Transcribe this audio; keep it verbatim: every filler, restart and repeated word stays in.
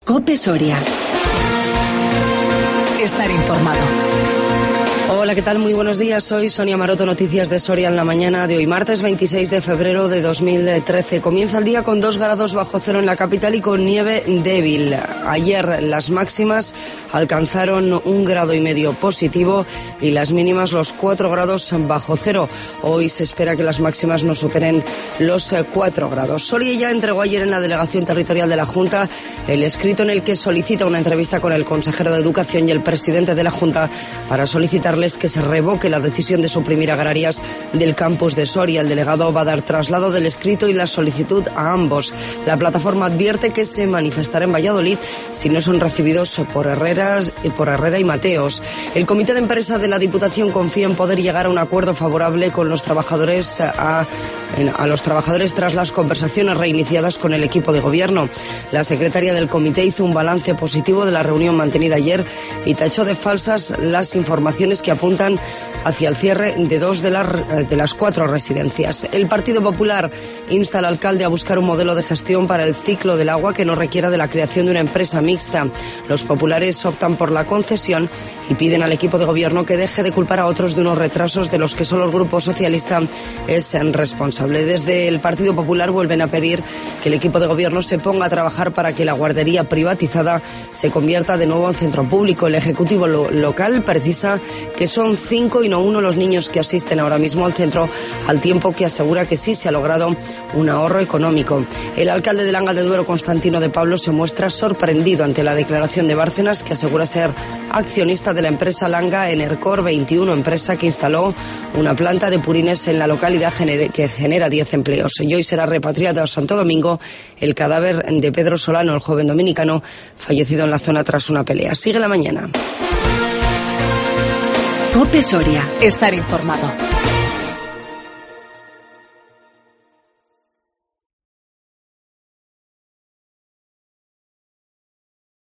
COPE Soria. Estar informado. Hola, ¿qué tal? Muy buenos días. Soy Sonia Maroto, noticias de Soria en la mañana de hoy, martes veintiséis de febrero de dos mil trece. Comienza el día con dos grados bajo cero en la capital y con nieve débil. Ayer las máximas alcanzaron un grado y medio positivo y las mínimas los cuatro grados bajo cero. Hoy se espera que las máximas no superen los cuatro grados. Soria ya entregó ayer en la delegación territorial de la Junta el escrito en el que solicita una entrevista con el consejero de Educación y el presidente de la Junta para solicitarles que se revoque la decisión de suprimir agrarias del campus de Soria. El delegado va a dar traslado del escrito y la solicitud a ambos. La plataforma advierte que se manifestará en Valladolid si no son recibidos por Herreras, por Herrera y Mateos. El comité de empresa de la Diputación confía en poder llegar a un acuerdo favorable con los trabajadores a, a los trabajadores tras las conversaciones reiniciadas con el equipo de gobierno. La secretaria del comité hizo un balance positivo de la reunión mantenida ayer y tachó de falsas las informaciones que apuntan hacia el cierre de dos de las, de las cuatro residencias. El Partido Popular insta al alcalde a buscar un modelo de gestión para el ciclo del agua que no requiera de la creación de una empresa mixta. Los populares optan por la concesión y piden al equipo de gobierno que deje de culpar a otros de unos retrasos de los que solo el Grupo Socialista es responsable. Desde el Partido Popular vuelven a pedir que el equipo de gobierno se ponga a trabajar para que la guardería privatizada se convierta de nuevo en centro público. El Ejecutivo lo local precisa que son cinco y no uno los niños que asisten ahora mismo al centro, al tiempo que asegura que sí se ha logrado un ahorro económico. El alcalde de Langa de Duero, Constantino de Pablo, se muestra sorprendido ante la declaración de Bárcenas, que asegura ser accionista de la empresa Langa Enercor veintiuno, empresa que instaló una planta de purines en la localidad que genera diez empleos. Y hoy será repatriado a Santo Domingo el cadáver de Pedro Solano, el joven dominicano fallecido en la zona tras una pelea. Sigue la mañana. COPE Soria. Estar informado.